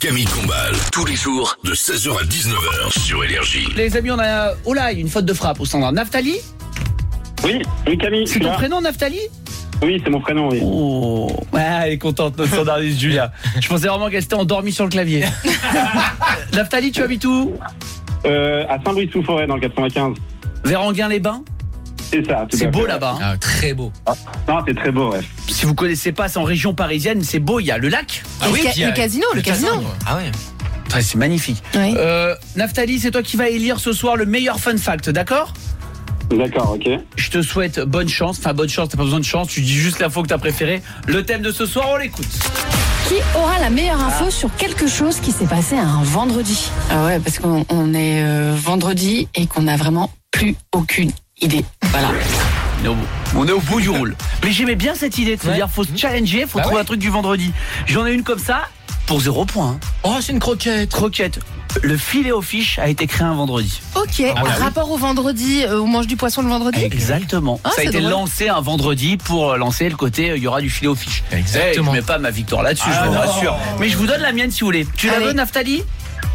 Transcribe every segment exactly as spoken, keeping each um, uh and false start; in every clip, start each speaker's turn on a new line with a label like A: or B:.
A: Camille Combal, tous les jours de seize heures à dix-neuf heures sur Énergie.
B: Les amis, on a Olaï, une faute de frappe au standard. Naftali?
C: Oui, oui Camille.
B: C'est ton prénom, Naftali?
C: Oui, c'est mon prénom, oui.
B: Oh, ouais, elle est contente, notre standardiste Julia. Je pensais vraiment qu'elle s'était endormie sur le clavier. Naftali, tu habites où?
C: euh, À Saint-Brice-sous-Forêt, dans le quatre-vingt-quinze.
B: Véranguin-les-bains?
C: C'est ça.
B: C'est beau là-bas. Hein.
D: Ah, très beau.
C: Ah, non, c'est très beau, ouais.
B: Si vous connaissez pas, c'est en région parisienne, c'est beau, il y a le lac.
D: Ah oui,
E: ca-
D: puis, euh,
E: le casino, le casino.
D: Ah ouais.
B: Ouais, c'est magnifique.
E: Oui.
B: Euh, Naftali, c'est toi qui vas élire ce soir le meilleur fun fact, d'accord?
C: D'accord, ok.
B: Je te souhaite bonne chance. Enfin, bonne chance, t'as pas besoin de chance, tu dis juste l'info que t'as préférée. Le thème de ce soir, on l'écoute.
F: Qui aura la meilleure info sur quelque chose qui s'est passé un vendredi? Ah ouais, parce qu'on on est euh, vendredi et qu'on n'a vraiment plus aucune idée. Voilà.
B: On est au bout, on est au bout du rôle. Mais j'aimais bien cette idée de se
D: Ouais.
B: dire faut se challenger, faut
D: Bah
B: trouver
D: ouais.
B: un truc du vendredi. J'en ai une comme ça pour zéro point. Hein.
D: Oh, c'est une croquette.
B: Croquette. Le filet aux fiches a été créé un vendredi.
E: Ok,
D: Ah, voilà, oui.
E: rapport au vendredi, euh, on mange du poisson le vendredi?
B: Exactement.
E: Ah,
B: ça a
E: c'est
B: été
E: drôle.
B: lancé un vendredi pour lancer le côté il y aura du filet aux fiches.
D: Exactement.
B: Eh, je mets pas ma victoire là-dessus,
D: Ah
B: je vous
D: non.
B: rassure. Mais je vous donne la mienne si vous voulez. Tu la
E: Allez.
B: veux, Naftali?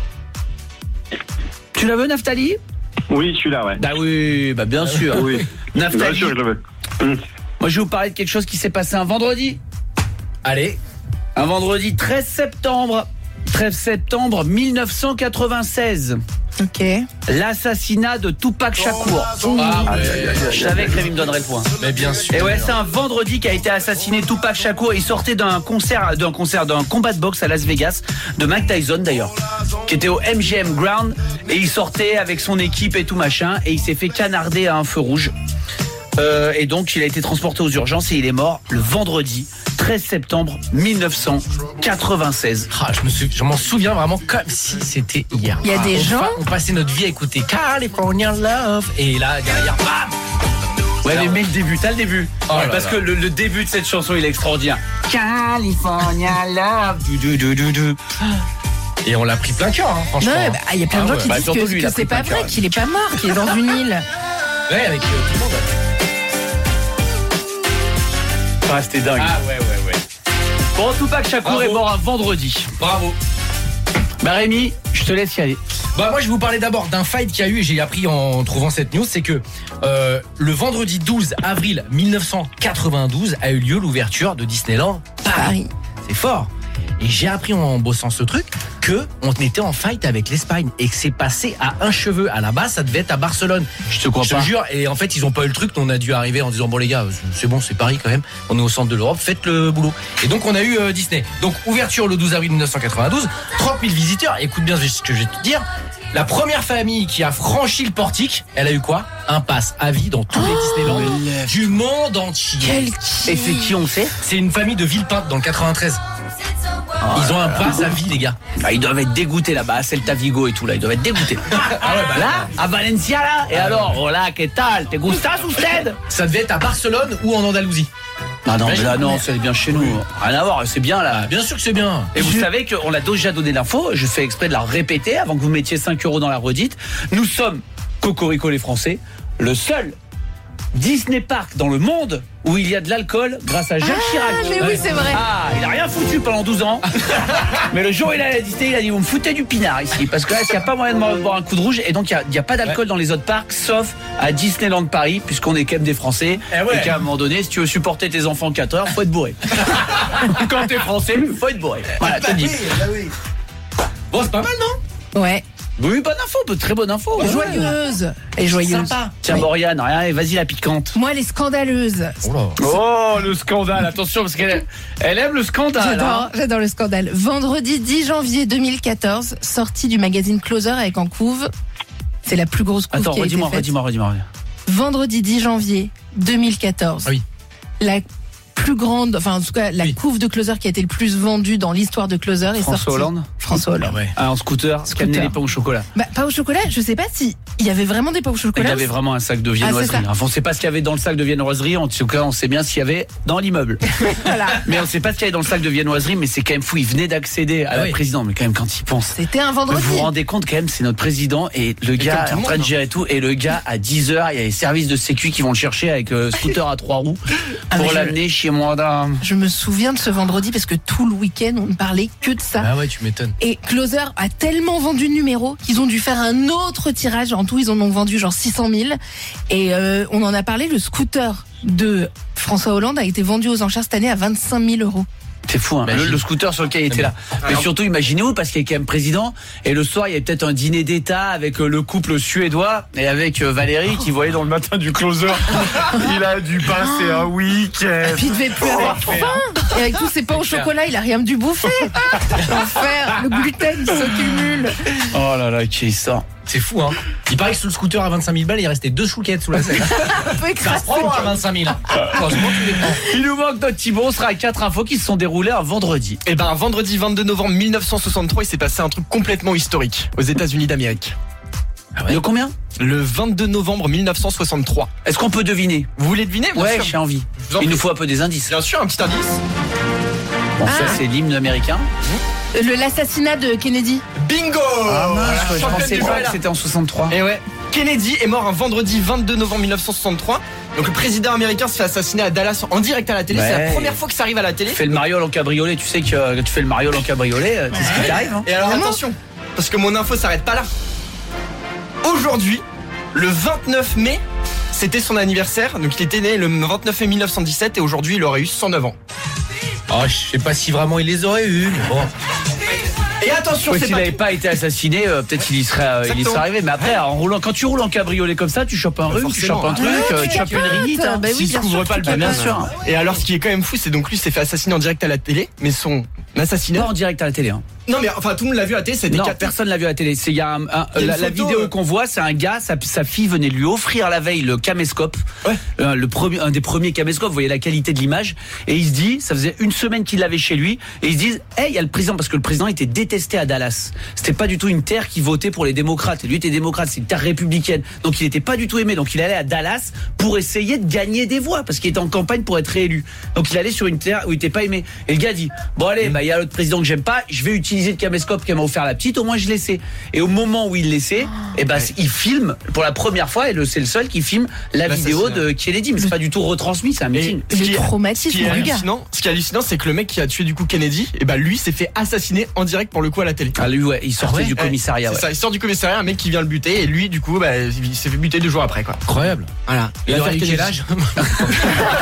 B: Tu la veux, Naftali?
C: Oui, je suis là, ouais.
B: Bah oui, bah bien sûr.
C: Oui. Bien
B: Naftali,
C: sûr, je le veux. Hum.
B: moi je vais vous parler de quelque chose qui s'est passé un vendredi.
D: Allez.
B: Un vendredi treize septembre. treize septembre mille neuf cent quatre-vingt-seize.
E: Ok.
B: L'assassinat de Tupac Shakur.
D: Ah, ouais.
B: Je savais que Rémi me donnerait le point.
D: Mais bien sûr.
B: Et ouais, c'est un vendredi qu'a été assassiné Tupac Shakur. Il sortait d'un concert, d'un concert, d'un combat de boxe à Las Vegas, de Mike Tyson d'ailleurs, qui était au M G M Ground, et il sortait avec son équipe et tout machin, et il s'est fait canarder à un feu rouge. Euh, et donc il a été transporté aux urgences et il est mort le vendredi treize septembre mille neuf cent quatre-vingt-seize.
D: Ah, je me souviens, je m'en souviens vraiment comme si c'était hier.
E: Il y a des
D: on
E: gens-
D: fa- on passait notre vie à écouter California Love et là derrière, bam.
B: Ouais, mais mets le début, t'as le début.
D: Oh là
B: Parce
D: là.
B: que le, le début de cette chanson il est extraordinaire. California Love. Du, du, du, du, du.
D: Et on l'a pris plein cœur, hein, franchement.
E: Non, bah, il y a plein de
D: Ah
E: gens
D: ouais.
E: qui
B: Bah,
E: disent
B: surtout
E: que,
B: lui, il
E: que
B: a pris
E: c'est pas
B: plein
E: vrai,
B: cœur.
E: qu'il est pas mort, qu'il est dans une île.
D: Ouais, avec euh, tout le monde.
B: Ah, c'était dingue.
D: Ah ouais, ouais, ouais.
B: Bon, Tupac Shakur
D: Bravo.
B: est mort un vendredi.
D: Bravo.
B: Bah Rémi, je te laisse y aller.
D: Bah moi je vais vous parler d'abord d'un fight qu'il y a eu et j'ai appris en trouvant cette news, c'est que euh, le vendredi douze avril mille neuf cent quatre-vingt-douze a eu lieu l'ouverture de Disneyland Paris.
E: Paris.
D: C'est fort. Et j'ai appris en bossant ce truc que on était en fight avec l'Espagne et que c'est passé à un cheveu. À la base, ça devait être à Barcelone.
B: Je te crois
D: Je te
B: pas.
D: jure. Et en fait, ils ont pas eu le truc. On a dû arriver en disant bon les gars, c'est bon, c'est Paris quand même. On est au centre de l'Europe, faites le boulot. Et donc on a eu euh, Disney. Donc ouverture le douze avril mille neuf cent quatre-vingt-douze, trente mille visiteurs. Écoute bien ce que je vais te dire. La première famille qui a franchi le portique, elle a eu quoi? Un pass à vie dans tous les Disneyland du monde entier.
E: Quel
B: Et c'est qui on sait?
D: C'est une famille de Villepinte dans le quatre-vingt-treize. Ils ont un pass à vie, les gars.
B: Bah, ils doivent être dégoûtés là-bas, à Celta Vigo et tout là, ils doivent être dégoûtés.
D: Ah ouais, bah,
B: Là, à Valencia là. Et alors, hola, ¿qué tal? ¿Te gustas usted?
D: ça devait être à Barcelone ou en Andalousie.
B: Non, non, mais
D: Imagine.
B: là, non, c'est bien chez nous. Rien à voir, c'est bien là.
D: Ah, bien sûr que c'est bien.
B: Et vous savez qu'on a déjà donné l'info, je fais exprès de la répéter avant que vous mettiez cinq euros dans la redite. Nous sommes, Cocorico les Français, le seul Disney Park dans le monde où il y a de l'alcool grâce à Jacques Chirac.
E: mais oui, c'est vrai.
B: Ah, il a rien foutu pendant douze ans. Mais le jour où il a à Disney, il a dit vous me foutez du pinard ici. Parce que là, il n'y a pas moyen de me boire un coup de rouge. Et donc, il n'y a, a pas d'alcool dans les autres parcs, sauf à Disneyland Paris, puisqu'on est quand même des Français.
D: Eh ouais.
B: Et qu'à un moment donné, si tu veux supporter tes enfants quatre heures, faut être bourré. Quand t'es français, faut être bourré. Voilà, t'as dit.
D: Bon, c'est pas mal, non?
E: Ouais.
B: Oui, bonne info, très bonne info.
E: Joyeuse. Et joyeuse.
D: Sympa.
B: Tiens,
E: Oui.
B: Lauriane, rien, vas-y la piquante.
E: Moi, les scandaleuses.
D: Oh là.
B: Oh, le scandale, attention, parce qu'elle elle aime le scandale.
E: J'adore,
B: hein.
E: j'adore le scandale. Vendredi dix janvier deux mille quatorze, sortie du magazine Closer avec en couve. C'est la plus grosse couve
B: Attends,
E: qui a été
B: redis-moi,
E: faite.
B: redis-moi, redis-moi.
E: Vendredi dix janvier deux mille quatorze.
D: Ah oui.
E: La plus grande, enfin en tout cas la
D: Oui.
E: couve de Closer qui a été le plus vendue dans l'histoire de Closer est
B: François
E: sortie.
B: Hollande
E: François Hollande.
D: Ah ouais.
B: Ah, en scooter,
E: Scooter.
B: scannez les pains au chocolat.
E: Bah, pas au chocolat, je sais pas si Il y avait vraiment des pots au
B: Il
E: chocolat.
B: avait vraiment un sac de
E: Ah,
B: viennoiserie.
E: c'est ça.
B: Enfin, on sait pas ce qu'il y avait dans le sac de viennoiserie. En tout cas, on sait bien ce qu'il y avait dans l'immeuble.
E: Voilà.
B: Mais on sait pas ce qu'il y avait dans le sac de viennoiserie. Mais c'est quand même fou. Il venait d'accéder à
D: Ah
B: la
D: oui.
B: présidente. Mais quand même, quand il pense.
E: C'était un vendredi.
B: Vous vous rendez compte quand même, c'est notre président et le gars
D: comme tout
B: est
D: le
B: en train de
D: monde,
B: gérer tout. Et le gars, à dix heures, il y a les services de sécu qui vont le chercher avec le scooter à trois roues
E: Ah, mais
B: pour
E: je-
B: l'amener chez moi. D'un...
E: Je me souviens de ce vendredi parce que tout le week-end, on ne parlait que de ça.
D: Ah ouais, tu m'étonnes.
E: Et Closer a tellement vendu de numéros qu'ils ont dû faire un autre tirage. En tout, ils en ont vendu genre six cent mille. Et euh, on en a parlé, le scooter de François Hollande a été vendu aux enchères cette année à vingt-cinq mille euros.
B: C'est fou, hein. le,
D: Imagine.
B: le scooter sur lequel il était là. Mais surtout, imaginez-vous, parce qu'il est quand même président, et le soir, il y avait peut-être un dîner d'État avec euh, le couple suédois, et avec euh, Valérie, qui voyait dans le matin du closer, il a dû passer un week-end.
E: Puis il devait plus avoir faim. Et avec tous ces pains au
D: clair.
E: chocolat, il a rien dû bouffer. L'enfer, le gluten, il se cumule.
B: Oh là là, qui est ça?
D: C'est fou, hein. Il paraît que sous le scooter à vingt-cinq mille balles, il restait deux chouquettes sous la selle.
E: Un peu
D: Ça
E: écrasé.
D: se prend à vingt-cinq mille. Franchement, tu les prends.
B: Il nous manque notre Thibaut, on sera à quatre infos qui se sont déroulées un vendredi.
G: Eh ben, vendredi vingt-deux novembre mille neuf cent soixante-trois, il s'est passé un truc complètement historique aux États-Unis d'Amérique.
B: De combien?
G: Le vingt-deux novembre mille neuf cent soixante-trois.
B: Est-ce qu'on peut deviner?
G: Vous voulez deviner? Bien
B: Ouais,
G: sûr.
B: j'ai envie.
G: Je vous en
B: Il
G: prie.
B: nous faut un peu des indices.
G: Bien sûr, un petit indice.
B: Bon, ça,
E: Ah.
B: c'est l'hymne américain.
E: Le, l'assassinat de Kennedy.
G: Bingo!
B: Ah, mince,
G: Voilà,
B: je
G: championne
B: pensais
G: du
B: pas
G: jeu,
B: que
G: là.
B: c'était en soixante-trois.
G: Et ouais, Kennedy est mort un vendredi vingt-deux novembre mille neuf cent soixante-trois. Donc le président américain se fait assassiner à Dallas en direct à la télé. C'est
B: Ouais.
G: la première fois que ça arrive à la télé.
B: Tu fais le mariole en cabriolet, tu sais que euh, tu fais le mariole en cabriolet, euh, c'est ce qui t'arrive. Hein.
G: Et alors
E: Vraiment
G: attention, parce que mon info s'arrête pas là. Aujourd'hui, le vingt-neuf mai, c'était son anniversaire. Donc il était né le vingt-neuf mai mille neuf cent dix-sept et aujourd'hui il aurait eu cent neuf ans.
D: Oh, je sais pas si vraiment il les aurait eu, mais bon.
G: Et attention,
B: Ouais,
G: c'est
B: s'il
G: pas
B: n'avait
G: tout.
B: pas été assassiné, euh, peut-être qu'il y serait, euh, il y
G: Exactement.
B: serait arrivé. Mais après, en roulant, quand tu roules en cabriolet comme ça, tu chopes un rhume, tu
G: forcément.
B: chopes un truc,
E: Ah,
B: euh,
E: tu
B: tu chopes une
E: capotes.
B: rhinite. Hein.
E: Bah oui,
G: S'il se
E: bien
G: couvre
E: sûr,
G: pas
E: tu
G: le
B: Bien
G: bien
B: sûr.
G: Et alors ce qui est quand même fou, c'est donc lui s'est fait assassiner en direct à la télé, mais son assassinat.
B: Pas en direct à la télé. Hein.
G: Non mais enfin tout le monde l'a vu à la télé, c'est des
B: Non,
G: quatre
B: personne l'a vu à la télé. C'est il y a un- un-
G: Il y a
B: la,
G: une
B: la
G: photo,
B: vidéo
G: euh.
B: qu'on voit, c'est un gars, sa, sa fille venait lui offrir la veille le caméscope,
G: Ouais.
B: Euh, le premier, un des premiers caméscopes. Vous voyez la qualité de l'image. Et il se dit, ça faisait une semaine qu'il l'avait chez lui, et ils se disent, hey, il y a le président, parce que le président était détesté à Dallas. C'était pas du tout une terre qui votait pour les démocrates. Et lui était démocrate, c'est une terre républicaine. Donc il était pas du tout aimé. Donc il allait à Dallas pour essayer de gagner des voix, parce qu'il était en campagne pour être réélu. Donc il allait sur une terre où il était pas aimé. Et le gars dit, bon allez, bah il y a l'autre président que j'aime pas, je vais utiliser le caméscope qu'elle m'a offert la petite, au moins je l'essaie. Et au moment où il l'essaie, et ben il filme pour la première fois, et le- c'est le seul qui filme la vidéo
G: L'assassinat.
B: de Kennedy. Mais c'est pas du tout retransmis, c'est un meeting.
G: ce qui
E: Le
G: est-
E: traumatisme,
G: ce qui est
E: mon gars.
G: hallucinant, ce qui est hallucinant, c'est que le mec qui a tué du coup Kennedy, et ben lui s'est fait assassiner en direct pour le coup à la télé.
B: Ah lui ouais, il sortait
D: ouais
B: du
G: Ouais,
B: commissariat.
G: c'est
B: Ouais.
G: ça, il sort du commissariat, un mec qui vient le buter, et lui du coup bah, il s'est fait buter deux jours après quoi.
D: Incroyable.
G: Voilà.
D: Il aurait eu
G: L'affaire
D: quel
G: Kennedy.
D: âge?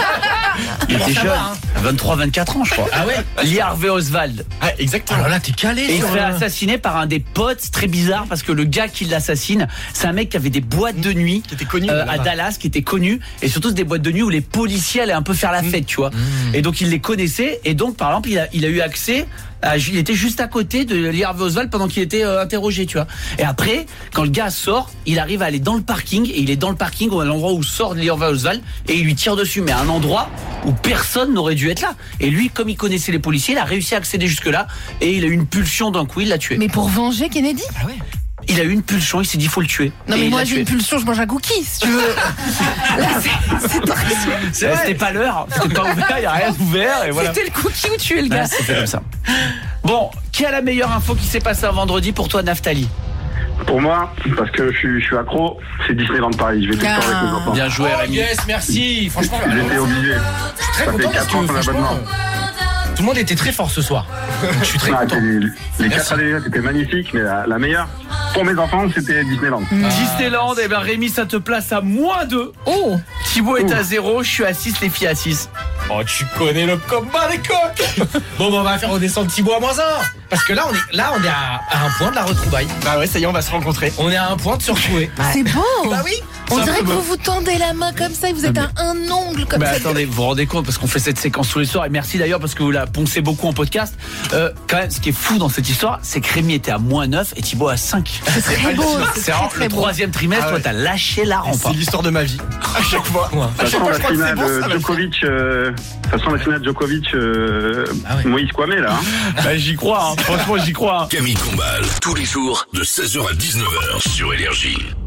B: Il était
D: ça
B: jeune,
D: va, hein.
B: vingt-trois vingt-quatre ans je crois.
D: Ah ouais?
B: Lee Harvey Oswald.
G: Ah exactement.
D: Alors là, t'es calé
B: Et il
D: sur
B: se fait
D: le-
B: assassiner par un des potes, c'est très bizarre parce que le gars qui l'assassine, c'est un mec qui avait des boîtes de nuit
G: Qui était connu,
B: euh,
G: là-bas.
B: à Dallas, qui était connu, et surtout c'est des boîtes de nuit où les policiers allaient un peu faire la fête, tu vois. Et donc il les connaissait, et donc par exemple il a, il a eu accès. à- il était juste à côté de Lee Harvey Oswald pendant qu'il était euh, interrogé, tu vois. Et après, quand le gars sort, il arrive à aller dans le parking, et il est dans le parking, à l'endroit où sort Lee Harvey Oswald, et il lui tire dessus, mais à un endroit où personne n'aurait dû être là. Et lui, comme il connaissait les policiers, il a réussi à accéder jusque là, et il a eu une pulsion d'un coup, il l'a tué.
E: Mais pour venger Kennedy?
G: Ah ouais.
B: Il a eu une pulsion, il s'est dit faut le tuer.
E: Non
B: Et
E: mais
B: il
E: moi
B: l'a
E: j'ai
B: tué.
E: une pulsion, je mange un cookie si tu veux. Là, c'est- c'est très-
B: C'est vrai, c'était pas l'heure, c'était pas ouvert, il n'y a rien ouvert, et voilà.
E: C'était le cookie ou tuer le
B: Ouais,
E: gars.
B: c'était comme ça. Bon, qui a la meilleure info qui s'est passée un vendredi pour toi, Naftali?
C: Pour moi, parce que je suis, je suis accro, c'est Disneyland Paris. Je vais tout le temps avec mes enfants.
B: Bien joué,
D: Oh
B: Rémi.
D: yes, merci. Franchement,
C: J'étais obligé.
D: je suis très
C: Ça fait
D: content parce
C: quatre ans
D: que
C: qu'on a
D: franchement,
C: l'abonnement.
D: tout le monde était très fort ce soir. Je suis très
C: Ah,
D: content.
C: les les
D: Merci.
C: quatre années, c'était magnifique, mais la, la meilleure, pour mes enfants, c'était Disneyland.
B: Disneyland, eh ben Rémi, ça te place à moins deux.
E: Oh,
B: Thibaut est à zéro, je suis à six, les filles à six.
D: Oh, tu connais le combat des coqs. Bon, bah, on va faire redescendre Thibaut à moins un. Parce que là, on est, là, on est à, à un point de la retrouvaille.
G: Bah ouais, ça y est, on va se rencontrer.
D: On est à un point de se retrouver.
E: c'est beau.
D: Bah oui.
E: On
G: c'est un
E: dirait
G: peu
E: que
G: beau.
E: vous vous tendez la main comme ça et vous êtes à un ongle comme
B: Mais
E: ça.
B: attendez, vous vous rendez compte parce qu'on fait cette séquence tous les soirs, et merci d'ailleurs parce que vous la poncez beaucoup en podcast. Euh, quand même, ce qui est fou dans cette histoire, c'est que Rémi était à moins neuf et Thibaut à cinq.
E: C'est très beau, c'est
B: C'est
E: très
B: vraiment
E: très
B: le
E: beau.
B: troisième trimestre,
G: Ah
B: toi
G: ouais.
B: t'as lâché la rampe.
G: C'est l'histoire de ma vie. À chaque fois.
D: Ouais.
G: À
C: De
G: chaque
C: toute
G: fois,
C: façon,
G: je
C: la
G: crois que c'est
C: finale
G: bon, ça
C: euh,
G: va le faire.
C: Djokovic, euh, de toute façon, la finale Djokovic, euh,
D: Ah ouais.
C: Moïse Kwame, là. hein.
B: Bah, j'y crois, hein. Franchement j'y crois. hein.
A: Camille Combal, tous les jours de seize heures à dix-neuf heures sur Énergie.